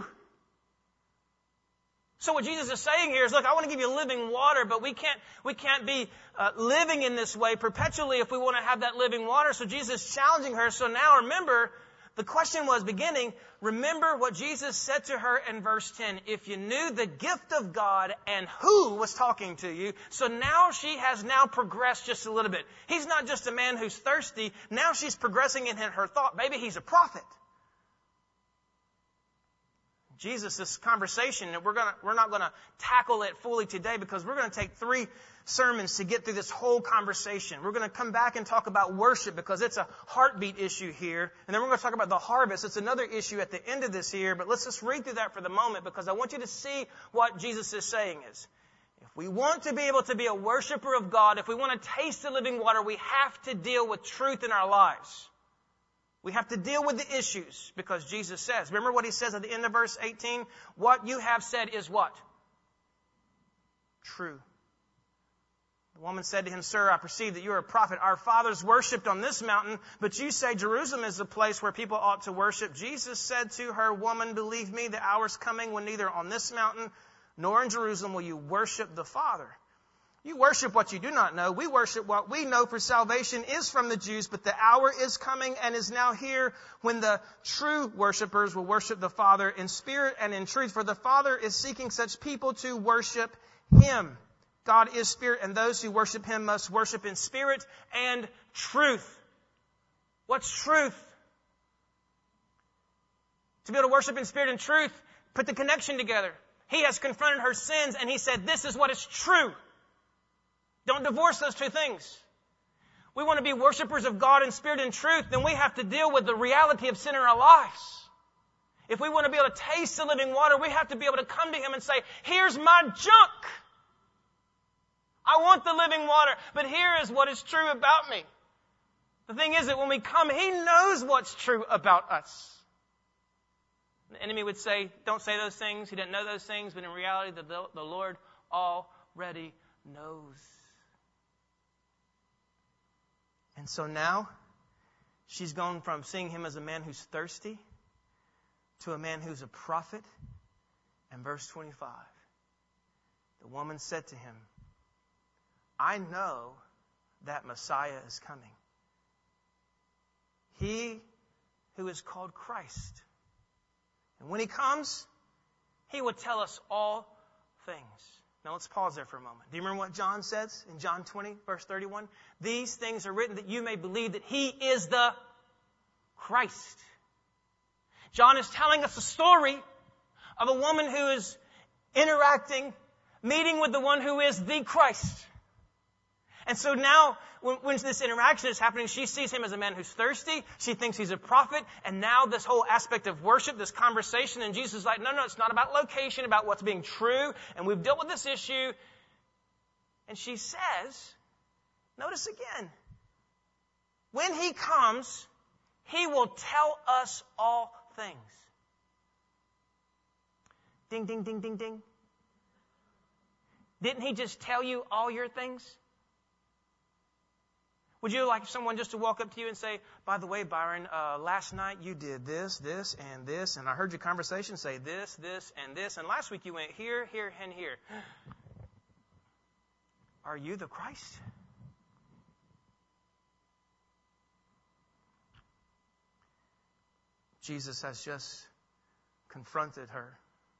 So what Jesus is saying here is, look, I want to give you living water, but we can't, we can't be uh, living in this way perpetually if we want to have that living water. So Jesus is challenging her. So now remember, the question was beginning, remember what Jesus said to her in verse ten. If you knew the gift of God and who was talking to you. So now she has now progressed just a little bit. He's not just a man who's thirsty. Now she's progressing in her thought. Maybe he's a prophet. Jesus, this conversation, and we're gonna, we're not going to tackle it fully today because we're going to take three sermons to get through this whole conversation. We're going to come back and talk about worship because it's a heartbeat issue here. And then we're going to talk about the harvest. It's another issue at the end of this here. But let's just read through that for the moment because I want you to see what Jesus is saying is. If we want to be able to be a worshiper of God, if we want to taste the living water, we have to deal with truth in our lives. We have to deal with the issues because Jesus says, remember what He says at the end of verse eighteen? What you have said is what? True. The woman said to Him, Sir, I perceive that you are a prophet. Our fathers worshipped on this mountain, but you say Jerusalem is the place where people ought to worship. Jesus said to her, Woman, believe me, the hour is coming when neither on this mountain nor in Jerusalem will you worship the Father. You worship what you do not know. We worship what we know, for salvation is from the Jews, but the hour is coming and is now here when the true worshipers will worship the Father in spirit and in truth. For the Father is seeking such people to worship Him. God is spirit, and those who worship Him must worship in spirit and truth. What's truth? To be able to worship in spirit and truth, put the connection together. He has confronted her sins and he said, this is what is true. Don't divorce those two things. We want to be worshipers of God in spirit and truth, then we have to deal with the reality of sin in our lives. If we want to be able to taste the living water, we have to be able to come to Him and say, here's my junk. I want the living water, but here is what is true about me. The thing is that when we come, He knows what's true about us. The enemy would say, don't say those things. He didn't know those things, but in reality, the, the Lord already knows. And so now, she's gone from seeing Him as a man who's thirsty to a man who's a prophet. And verse twenty-five, the woman said to him, I know that Messiah is coming. He who is called Christ. And when He comes, He will tell us all things. Now let's pause there for a moment. Do you remember what John says in John twenty, verse thirty-one? These things are written that you may believe that He is the Christ. John is telling us a story of a woman who is interacting, meeting with the one who is the Christ. And so now, when, when this interaction is happening, she sees Him as a man who's thirsty. She thinks He's a prophet. And now this whole aspect of worship, this conversation, and Jesus is like, no, no, it's not about location, about what's being true. And we've dealt with this issue. And she says, notice again, when He comes, He will tell us all things. Ding, ding, ding, ding, ding. Didn't He just tell you all your things? Would you like someone just to walk up to you and say, by the way, Byron, uh, last night you did this, this, and this, and I heard your conversation say this, this, and this, and last week you went here, here, and here. Are you the Christ? Jesus has just confronted her.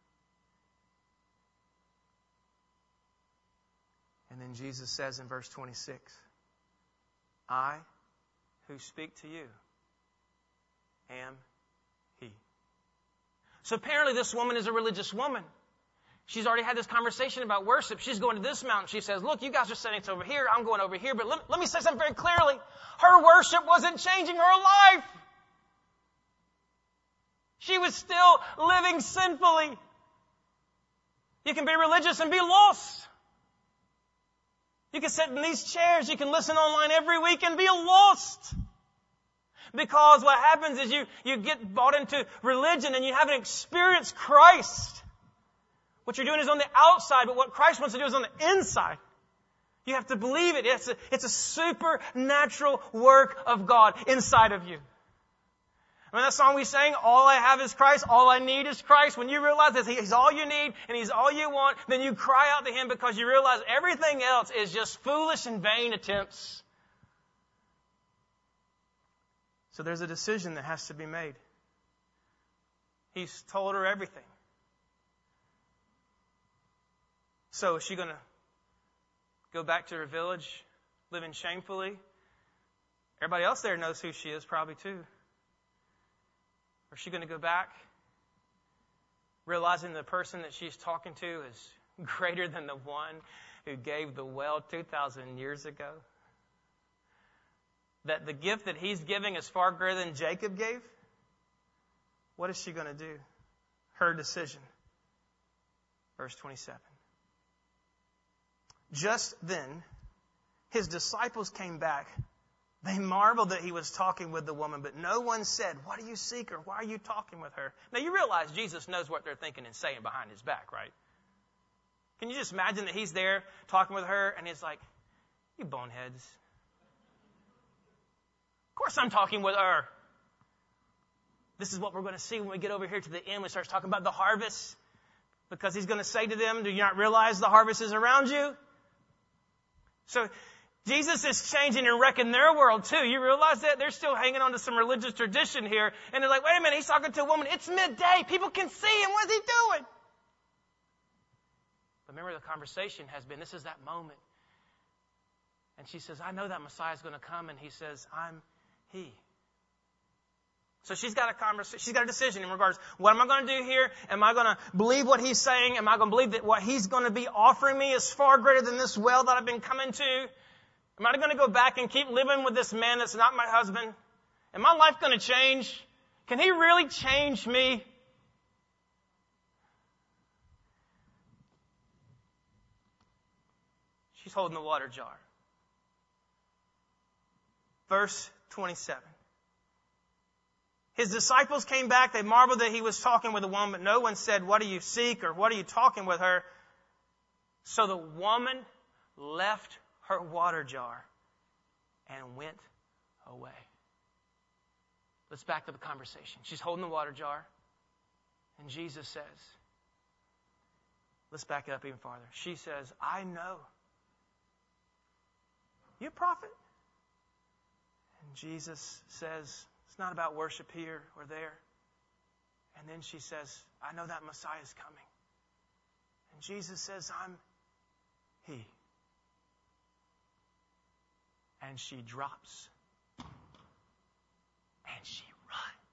And then Jesus says in verse twenty-six, I who speak to you am He. So apparently this woman is a religious woman. She's already had this conversation about worship. She's going to this mountain. She says, look, you guys are saying it's over here. I'm going over here. But let, let me say something very clearly. Her worship wasn't changing her life. She was still living sinfully. You can be religious and be lost. You can sit in these chairs. You can listen online every week and be lost. Because what happens is you, you get bought into religion and you haven't experienced Christ. What you're doing is on the outside, but what Christ wants to do is on the inside. You have to believe it. It's a, it's a supernatural work of God inside of you. I mean, that song we sang, all I have is Christ, all I need is Christ. When you realize that He's all you need and He's all you want, then you cry out to Him because you realize everything else is just foolish and vain attempts. So there's a decision that has to be made. He's told her everything. So is she going to go back to her village, living shamefully? Everybody else there knows who she is probably too. Or is she going to go back, realizing the person that she's talking to is greater than the one who gave the well two thousand years ago? That the gift that He's giving is far greater than Jacob gave? What is she going to do? Her decision. Verse twenty-seven. Just then, His disciples came back. They marveled that He was talking with the woman, but no one said, what do you seek her? Why are you talking with her? Now you realize Jesus knows what they're thinking and saying behind His back, right? Can you just imagine that He's there talking with her and He's like, you boneheads. Of course I'm talking with her. This is what we're going to see when we get over here to the end. We start talking about the harvest. Because He's going to say to them, do you not realize the harvest is around you? So Jesus is changing and wrecking their world too. You realize that? They're still hanging on to some religious tradition here. And they're like, wait a minute, He's talking to a woman. It's midday. People can see Him. What is He doing? But remember, the conversation has been, this is that moment. And she says, I know that Messiah is going to come. And He says, I'm He. So she's got a conversation, she's got a decision in regards, what am I going to do here? Am I going to believe what he's saying? Am I going to believe that what he's going to be offering me is far greater than this well that I've been coming to? Am I going to go back and keep living with this man that's not my husband? Am my life going to change? Can he really change me? She's holding the water jar. Verse twenty-seven. His disciples came back. They marveled that he was talking with a woman, but no one said, what do you seek, or what are you talking with her? So the woman left her water jar and went away. Let's back up the conversation. She's holding the water jar, and Jesus says, let's back it up even farther. She says, I know. You a prophet? And Jesus says, it's not about worship here or there. And then she says, I know that Messiah is coming. And Jesus says, I'm He. And she drops. And she runs.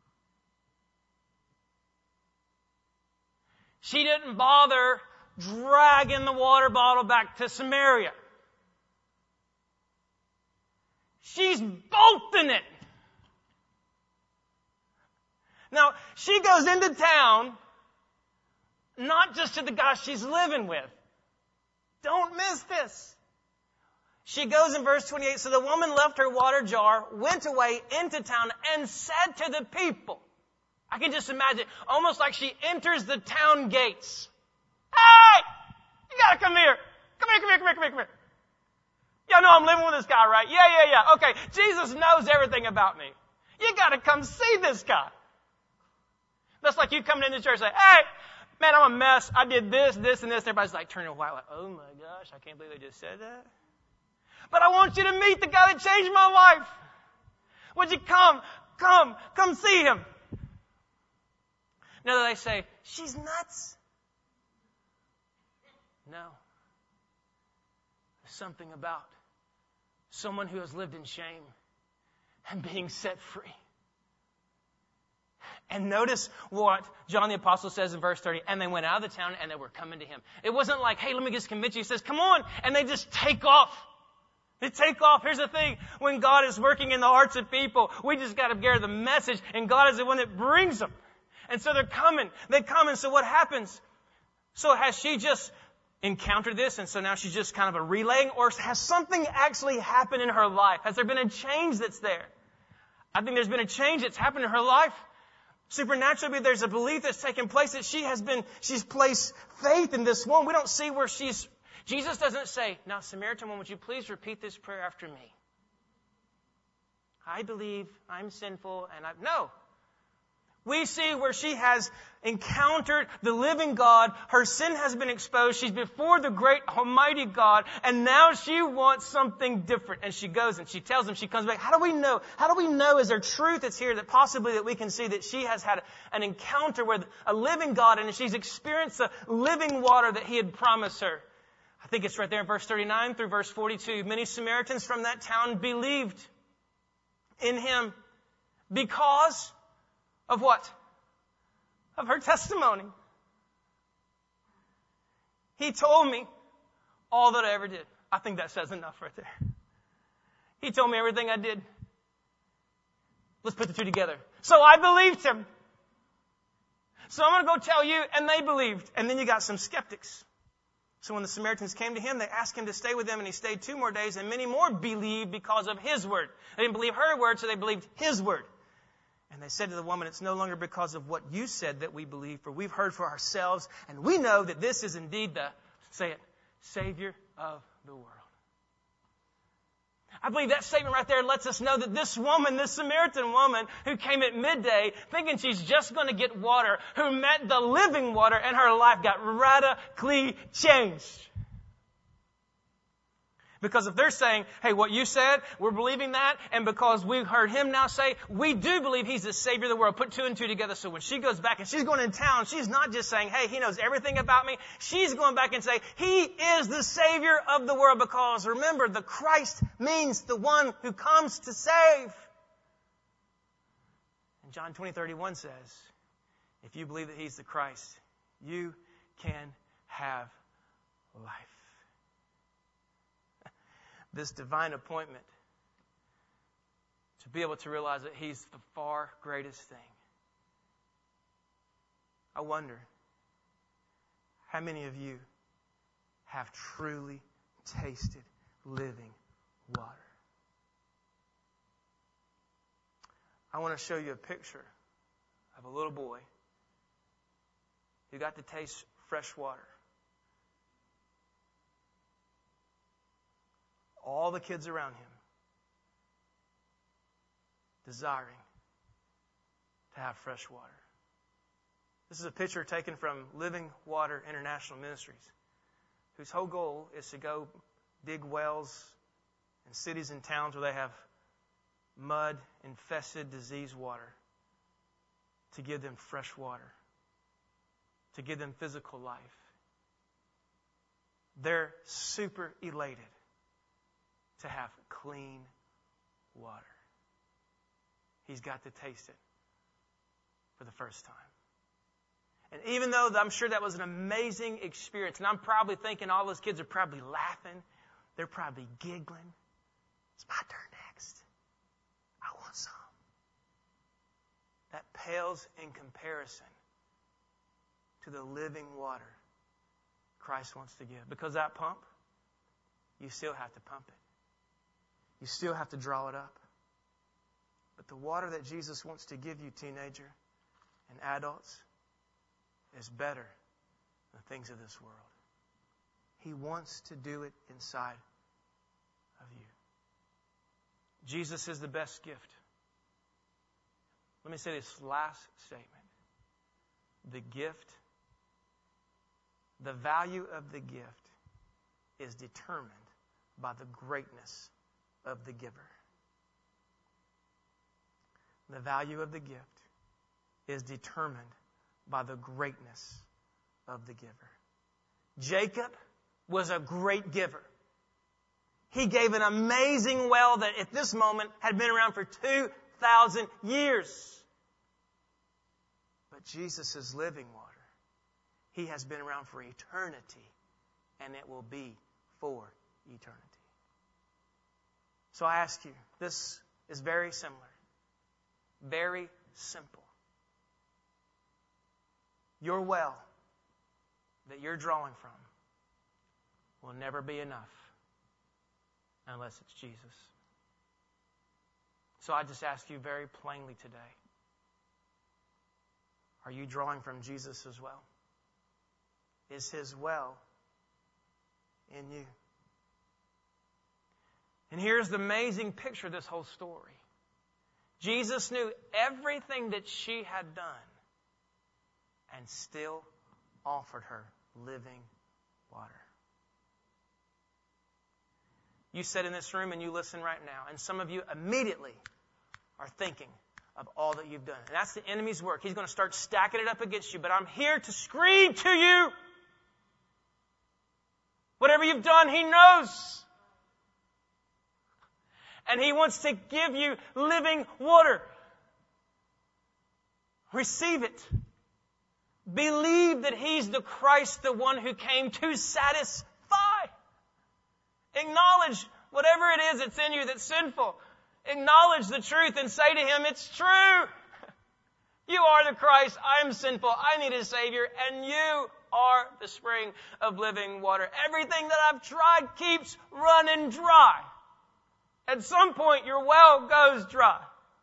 She didn't bother dragging the water bottle back to Samaria. She's bolting it. Now, she goes into town, not just to the guy she's living with. Don't miss this. She goes in verse twenty-eight, so the woman left her water jar, went away into town, and said to the people, I can just imagine, almost like she enters the town gates. Hey! You gotta come here. Come here, come here, come here, come here, come here. Y'all know I'm living with this guy, right? Yeah, yeah, yeah. Okay, Jesus knows everything about me. You gotta come see this guy. That's like you coming into the church and say, hey, man, I'm a mess. I did this, this, and this. Everybody's like turning white, like, oh my gosh, I can't believe they just said that. But I want you to meet the guy that changed my life. Would you come, come, come see him? Now they say, she's nuts. No. There's something about someone who has lived in shame and being set free. And notice what John the Apostle says in verse thirty. And they went out of the town and they were coming to him. It wasn't like, hey, let me just convince you. He says, come on. And they just take off. They take off. Here's the thing. When God is working in the hearts of people, we just got to get the message. And God is the one that brings them. And so they're coming. They come. And so what happens? So has she just encountered this? And so now she's just kind of a relaying? Or has something actually happened in her life? Has there been a change that's there? I think there's been a change that's happened in her life. Supernaturally, there's a belief that's taken place that she has been, she's placed faith in this one. We don't see where she's, Jesus doesn't say, now Samaritan woman, would you please repeat this prayer after me? I believe I'm sinful and I, no. We see where she has encountered the living God. Her sin has been exposed. She's before the great almighty God. And now she wants something different. And she goes and she tells him, she comes back. How do we know? How do we know? Is there truth that's here that possibly that we can see that she has had an encounter with a living God and she's experienced the living water that he had promised her? I think it's right there in verse thirty-nine through verse forty-two. Many Samaritans from that town believed in him because of what? Of her testimony. He told me all that I ever did. I think that says enough right there. He told me everything I did. Let's put the two together. So I believed him. So I'm going to go tell you, and they believed. And then you got some skeptics. So when the Samaritans came to him, they asked him to stay with them, and he stayed two more days, and many more believed because of his word. They didn't believe her word, so they believed his word. And they said to the woman, it's no longer because of what you said that we believe, for we've heard for ourselves, and we know that this is indeed the, say it, Savior of the world. I believe that statement right there lets us know that this woman, this Samaritan woman who came at midday thinking she's just going to get water, who met the living water, and her life got radically changed. Because if they're saying, hey, what you said, we're believing that, and because we've heard him now say, we do believe he's the Savior of the world, put two and two together. So when she goes back and she's going in town, she's not just saying, hey, he knows everything about me. She's going back and say, he is the Savior of the world, because remember, the Christ means the one who comes to save. And And John twenty thirty-one says, if you believe that He's the Christ, you can have life. This divine appointment to be able to realize that He's the far greatest thing. I wonder how many of you have truly tasted living water. I want to show you a picture of a little boy who got to taste fresh water. All the kids around him desiring to have fresh water. This is a picture taken from Living Water International Ministries, whose whole goal is to go dig wells in cities and towns where they have mud-infested, diseased water, to give them fresh water, to give them physical life. They're super elated to have clean water. He's got to taste it for the first time. And even though I'm sure that was an amazing experience, and I'm probably thinking all those kids are probably laughing, they're probably giggling. It's my turn next. I want some. That pales in comparison to the living water Christ wants to give. Because that pump, you still have to pump it. You still have to draw it up. But the water that Jesus wants to give you, teenager and adults, is better than things of this world. He wants to do it inside of you. Jesus is the best gift. Let me say this last statement. The gift, the value of the gift is determined by the greatness of the giver. The value of the gift is determined by the greatness of the giver. Jacob was a great giver. He gave an amazing well that at this moment had been around for two thousand years. But Jesus is living water. He has been around for eternity, and it will be for eternity. So I ask you, this is very similar, very simple. Your well that you're drawing from will never be enough unless it's Jesus. So I just ask you very plainly today, are you drawing from Jesus as well? Is His well in you? And here's the amazing picture of this whole story. Jesus knew everything that she had done and still offered her living water. You sit in this room and you listen right now, and some of you immediately are thinking of all that you've done. And that's the enemy's work. He's going to start stacking it up against you. But I'm here to scream to you. Whatever you've done, He knows. And He wants to give you living water. Receive it. Believe that He's the Christ, the one who came to satisfy. Acknowledge whatever it is that's in you that's sinful. Acknowledge the truth and say to Him, it's true. You are the Christ. I am sinful. I need a Savior. And you are the spring of living water. Everything that I've tried keeps running dry. At some point, your well goes dry.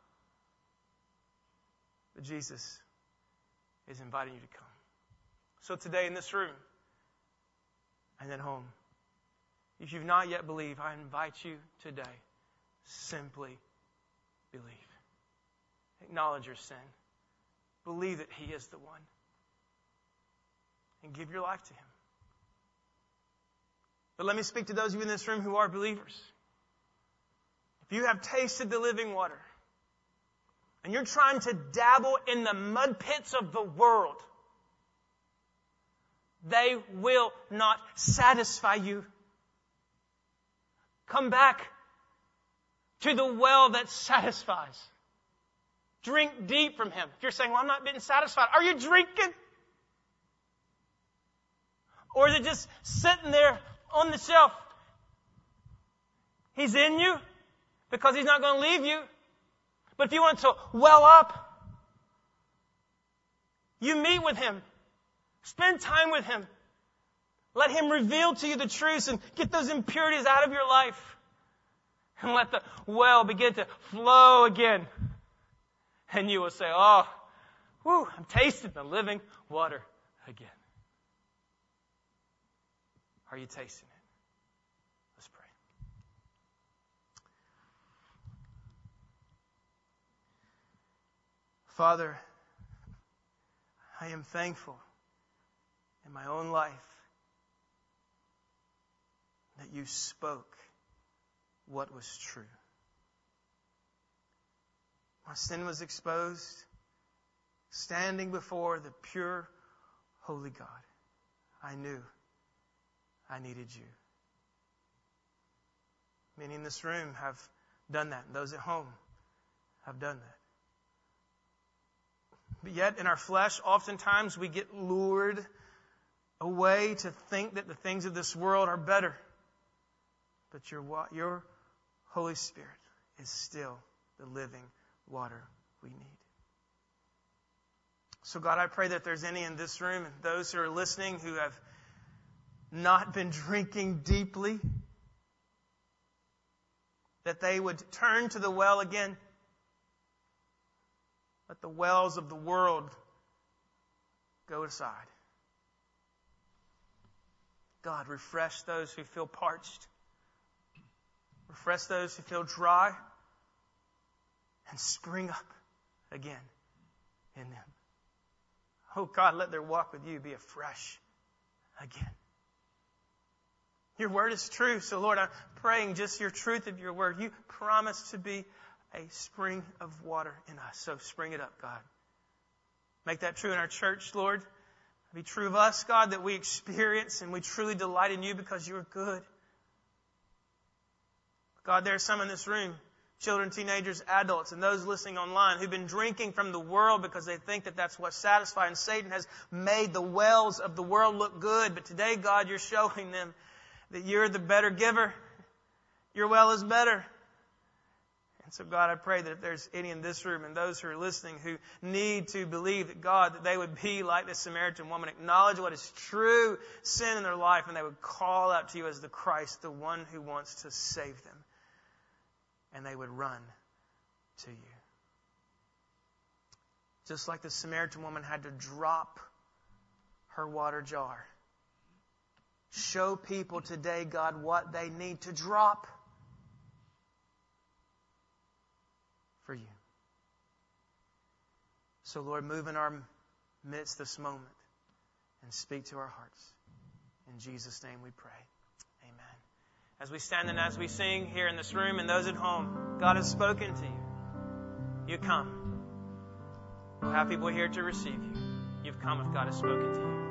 But Jesus is inviting you to come. So today in this room and at home, if you've not yet believed, I invite you today, simply believe. Acknowledge your sin. Believe that He is the one. And give your life to Him. But let me speak to those of you in this room who are believers. If you have tasted the living water, and you're trying to dabble in the mud pits of the world, they will not satisfy you. Come back to the well that satisfies. Drink deep from Him. If you're saying, well, I'm not being satisfied, are you drinking? Or is it just sitting there on the shelf? He's in you because He's not going to leave you. But if you want to well up, you meet with Him. Spend time with Him. Let Him reveal to you the truths and get those impurities out of your life. And let the well begin to flow again. And you will say, oh, whew, I'm tasting the living water again. Are you tasting it? Let's pray. Father, I am thankful in my own life that you spoke what was true. My sin was exposed, standing before the pure, holy God. I knew I needed you. Many in this room have done that. Those at home have done that. But yet in our flesh, oftentimes we get lured away to think that the things of this world are better. But your, your Holy Spirit is still the living water we need. So God, I pray that if there's any in this room and those who are listening who have not been drinking deeply, that they would turn to the well again. Let the wells of the world go aside. God, refresh those who feel parched. Refresh those who feel dry. And spring up again in them. Oh God, let their walk with you be afresh again. Your word is true. So Lord, I'm praying just your truth of your word. You promise to be a spring of water in us. So spring it up, God. Make that true in our church, Lord. Be true of us, God, that we experience and we truly delight in you because you are good. God, there are some in this room, children, teenagers, adults, and those listening online who've been drinking from the world because they think that that's what's satisfying. Satan has made the wells of the world look good. But today, God, you're showing them that you're the better giver. Your well is better. And so, God, I pray that if there's any in this room and those who are listening who need to believe that, God, that they would be like the Samaritan woman, acknowledge what is true sin in their life, and they would call out to you as the Christ, the one who wants to save them. And they would run to you. Just like the Samaritan woman had to drop her water jar. Show people today, God, what they need to drop for you. So, Lord, move in our midst this moment and speak to our hearts. In Jesus' name we pray. As we stand and as we sing here in this room and those at home, God has spoken to you. You come. We'll have people here to receive you. You've come if God has spoken to you.